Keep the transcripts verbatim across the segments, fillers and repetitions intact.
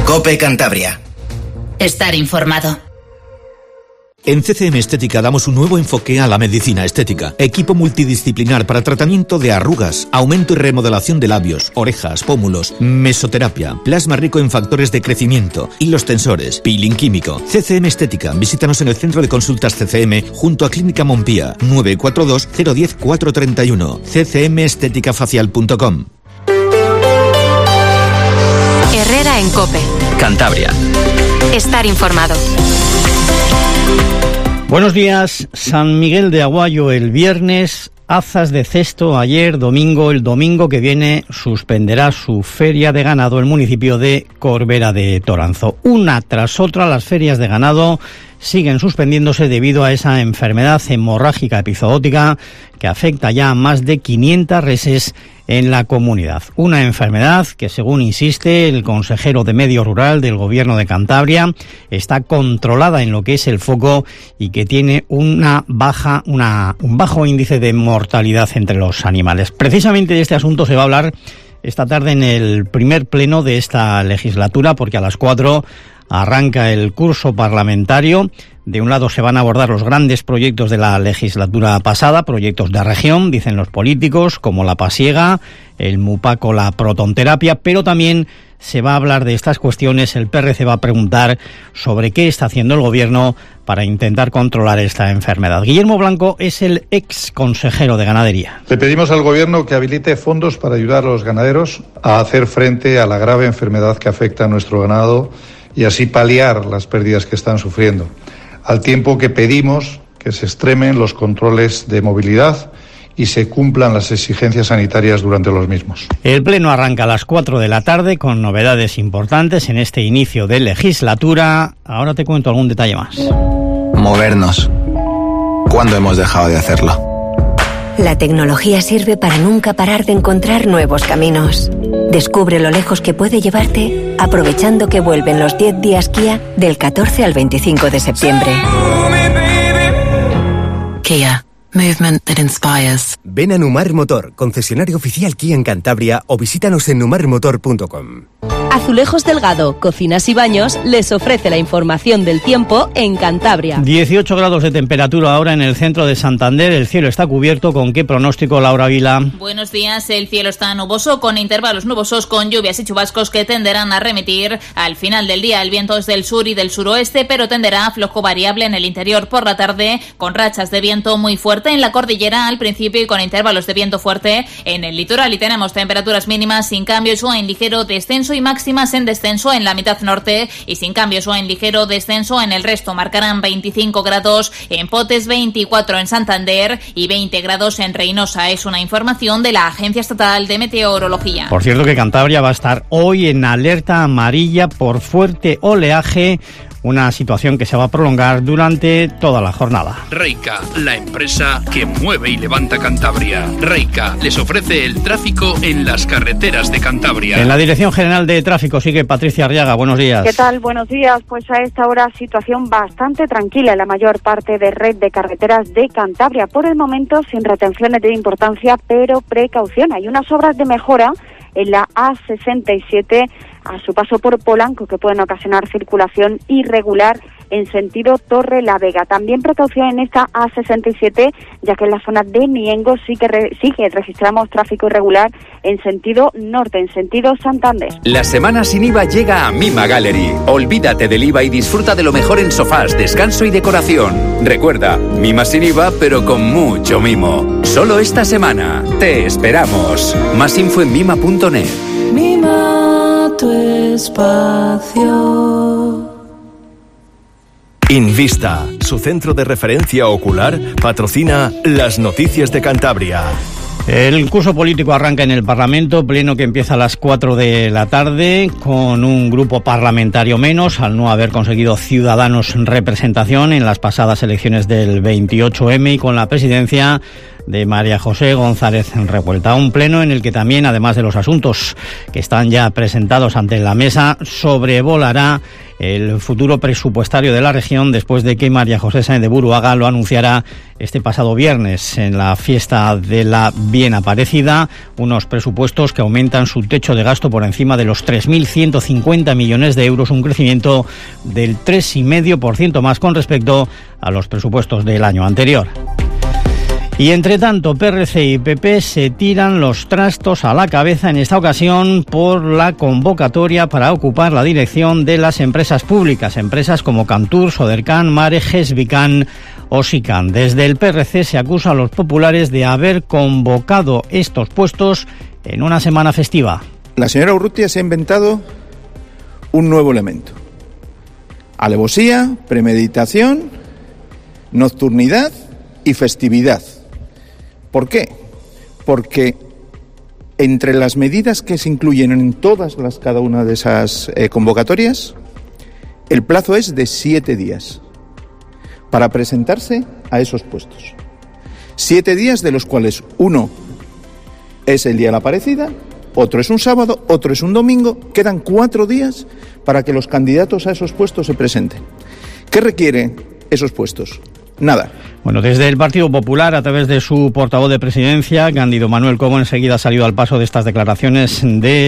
COPE Cantabria. Estar informado. En C C M Estética damos un nuevo enfoque a la medicina estética. Equipo multidisciplinar para tratamiento de arrugas, aumento y remodelación de labios, orejas, pómulos, mesoterapia, plasma rico en factores de crecimiento, hilos tensores, peeling químico. C C M Estética. Visítanos en el centro de consultas C C M junto a Clínica Montpía, nueve cuatro dos cero uno cero cuatro tres uno. c c m estética facial punto com. Herrera en COPE. Cantabria. Estar informado. Buenos días. San Miguel de Aguayo el viernes, Azas de Cesto ayer, domingo. El domingo que viene suspenderá su feria de ganado el municipio de Corbera de Toranzo. Una tras otra las ferias de ganado siguen suspendiéndose debido a esa enfermedad hemorrágica epizootica que afecta ya a más de quinientas reses en la comunidad. Una enfermedad que, según insiste el consejero de Medio Rural del Gobierno de Cantabria, está controlada en lo que es el foco y que tiene una baja, una, un bajo índice de mortalidad entre los animales. Precisamente de este asunto se va a hablar esta tarde en el primer pleno de esta legislatura, porque a las cuatro arranca el curso parlamentario. De un lado se van a abordar los grandes proyectos de la legislatura pasada, proyectos de región, dicen los políticos, como la pasiega, el mupaco, la protonterapia, pero también se va a hablar de estas cuestiones. El P R C va a preguntar sobre qué está haciendo el Gobierno para intentar controlar esta enfermedad. Guillermo Blanco es el ex consejero de Ganadería. Le pedimos al Gobierno que habilite fondos para ayudar a los ganaderos a hacer frente a la grave enfermedad que afecta a nuestro ganado y así paliar las pérdidas que están sufriendo, al tiempo que pedimos que se extremen los controles de movilidad y se cumplan las exigencias sanitarias durante los mismos. El pleno arranca a las cuatro de la tarde con novedades importantes en este inicio de legislatura. Ahora te cuento algún detalle más. Movernos. ¿Cuándo hemos dejado de hacerlo? La tecnología sirve para nunca parar de encontrar nuevos caminos. Descubre lo lejos que puede llevarte aprovechando que vuelven los diez días Kia del catorce al veinticinco de septiembre. Kia. Movement that inspires. Ven a Numar Motor, concesionario oficial Kia en Cantabria, o visítanos en numar motor punto com. Azulejos Delgado, Cocinas y Baños les ofrece la información del tiempo en Cantabria. dieciocho grados de temperatura ahora en el centro de Santander. El cielo está cubierto. ¿Con qué pronóstico, Laura Vila? Buenos días. El cielo está nuboso con intervalos nubosos con lluvias y chubascos que tenderán a remitir al final del día. El viento es del sur y del suroeste, pero tenderá a flojo variable en el interior por la tarde, con rachas de viento muy fuerte en la cordillera al principio y con intervalos de viento fuerte en el litoral. Y tenemos temperaturas mínimas sin cambios o en ligero descenso y máximas en descenso en la mitad norte y sin cambios o en ligero descenso en el resto. Marcarán veinticinco grados en Potes, veinticuatro en Santander y veinte grados en Reynosa. Es una información de la Agencia Estatal de Meteorología. Por cierto que Cantabria va a estar hoy en alerta amarilla por fuerte oleaje, una situación que se va a prolongar durante toda la jornada. Reica, la empresa que mueve y levanta Cantabria. Reica les ofrece el tráfico en las carreteras de Cantabria. En la Dirección General de Tráfico sigue Patricia Arriaga. Buenos días. ¿Qué tal? Buenos días. Pues a esta hora situación bastante tranquila en la mayor parte de red de carreteras de Cantabria. Por el momento sin retenciones de importancia, pero precaución. Hay unas obras de mejora en la A sesenta y siete a su paso por Polanco que pueden ocasionar circulación irregular en sentido Torre la Vega. También precaución en esta A sesenta y siete, ya que en la zona de Miengo sí que, re, sí que registramos tráfico irregular en sentido norte, en sentido Santander. La semana sin I V A llega a Mima Gallery. Olvídate del I V A y disfruta de lo mejor en sofás, descanso y decoración. Recuerda, Mima sin I V A, pero con mucho mimo. Solo esta semana. Te esperamos. Más info en mima punto net. Mima tu espacio. Invista, su centro de referencia ocular, patrocina las noticias de Cantabria. El curso político arranca en el Parlamento, pleno que empieza a las cuatro de la tarde, con un grupo parlamentario menos, al no haber conseguido Ciudadanos representación en las pasadas elecciones del veintiocho eme, y con la presidencia de María José González Revuelta. Un pleno en el que también, además de los asuntos que están ya presentados ante la mesa, sobrevolará el futuro presupuestario de la región después de que María José Sáenz de Buruaga lo anunciara este pasado viernes en la fiesta de la Bien Aparecida, unos presupuestos que aumentan su techo de gasto por encima de los tres mil ciento cincuenta millones de euros, un crecimiento del tres coma cinco por ciento más con respecto a los presupuestos del año anterior. Y entre tanto, P R C y P P se tiran los trastos a la cabeza en esta ocasión por la convocatoria para ocupar la dirección de las empresas públicas, empresas como Cantur, Sodercan, Mare, Gesvican o Sican. Desde el P R C se acusa a los populares de haber convocado estos puestos en una semana festiva. La señora Urrutia se ha inventado un nuevo elemento: alevosía, premeditación, nocturnidad y festividad. ¿Por qué? Porque entre las medidas que se incluyen en todas las cada una de esas eh, convocatorias, el plazo es de siete días para presentarse a esos puestos. Siete días, de los cuales uno es el día de la Aparecida, otro es un sábado, otro es un domingo. Quedan cuatro días para que los candidatos a esos puestos se presenten. ¿Qué requieren esos puestos? Nada. Bueno, desde el Partido Popular, a través de su portavoz de presidencia, Cándido Manuel Cobo, enseguida ha salido al paso de estas declaraciones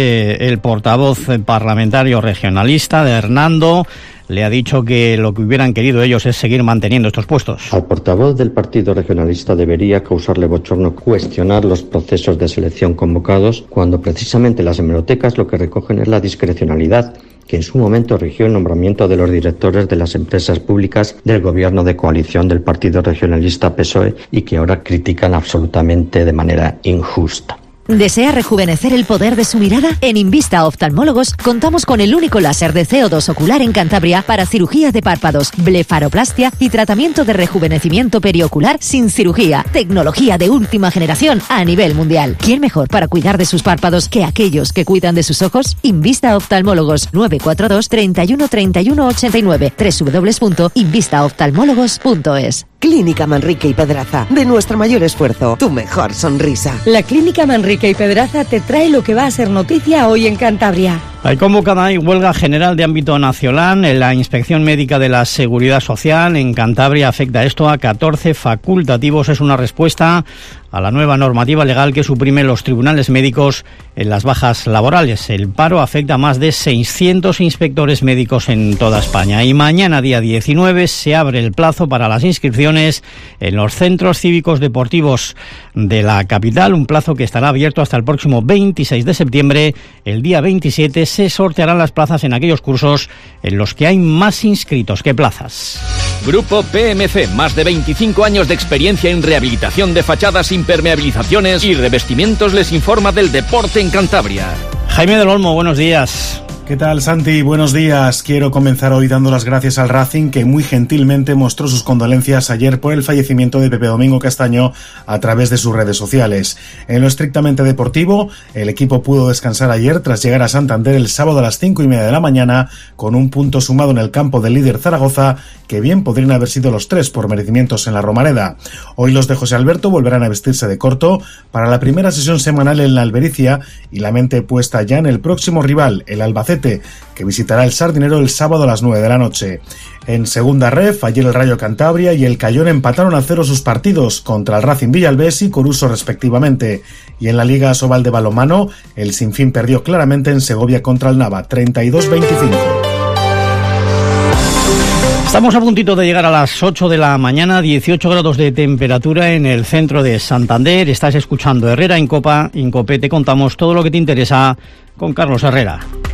del portavoz parlamentario regionalista, de Hernando. Le ha dicho que lo que hubieran querido ellos es seguir manteniendo estos puestos. Al portavoz del Partido Regionalista debería causarle bochorno cuestionar los procesos de selección convocados, cuando precisamente las hemerotecas lo que recogen es la discrecionalidad que en su momento rigió el nombramiento de los directores de las empresas públicas del gobierno de coalición del Partido Regionalista P S O E y que ahora critican absolutamente de manera injusta. ¿Desea rejuvenecer el poder de su mirada? En Invista Oftalmólogos contamos con el único láser de C O dos ocular en Cantabria para cirugía de párpados, blefaroplastia y tratamiento de rejuvenecimiento periocular sin cirugía. Tecnología de última generación a nivel mundial. ¿Quién mejor para cuidar de sus párpados que aquellos que cuidan de sus ojos? Invista Oftalmólogos, nueve cuatro dos, treinta y uno, treinta y uno, ochenta y nueve, doble u doble u doble u punto invista oftalmólogos punto es. Clínica Manrique y Pedraza, de nuestro mayor esfuerzo, tu mejor sonrisa. La Clínica Manrique y Pedraza te trae lo que va a ser noticia hoy en Cantabria. Hay convocada hoy huelga general de ámbito nacional en la Inspección Médica de la Seguridad Social. En Cantabria afecta esto a catorce facultativos. Es una respuesta a la nueva normativa legal que suprime los tribunales médicos en las bajas laborales. El paro afecta a más de seiscientos inspectores médicos en toda España. Y mañana, día diecinueve, se abre el plazo para las inscripciones en los centros cívicos deportivos de la capital, un plazo que estará abierto hasta el próximo veintiséis de septiembre. El día veintisiete se sortearán las plazas en aquellos cursos en los que hay más inscritos que plazas. Grupo P M C, más de veinticinco años de experiencia en rehabilitación de fachadas, impermeabilizaciones y revestimientos, les informa del deporte en Cantabria. Jaime del Olmo, buenos días. ¿Qué tal, Santi? Buenos días. Quiero comenzar hoy dando las gracias al Racing, que muy gentilmente mostró sus condolencias ayer por el fallecimiento de Pepe Domingo Castaño a través de sus redes sociales. En lo estrictamente deportivo, el equipo pudo descansar ayer tras llegar a Santander el sábado a las cinco y media de la mañana con un punto sumado en el campo del líder Zaragoza, que bien podrían haber sido los tres por merecimientos en la Romareda. Hoy los de José Alberto volverán a vestirse de corto para la primera sesión semanal en la Albericia y la mente puesta ya en el próximo rival, el Albacete, que visitará el Sardinero el sábado a las nueve de la noche. En segunda ref, ayer el Rayo Cantabria y el Cayón empataron a cero sus partidos contra el Racing Villalbés y Coruso respectivamente. Y en la Liga Asobal de balonmano, el Sinfín perdió claramente en Segovia contra el Nava, treinta y dos veinticinco. Estamos a puntito de llegar a las ocho de la mañana, dieciocho grados de temperatura en el centro de Santander. Estás escuchando Herrera en Copa. En Cope te contamos todo lo que te interesa con Carlos Herrera.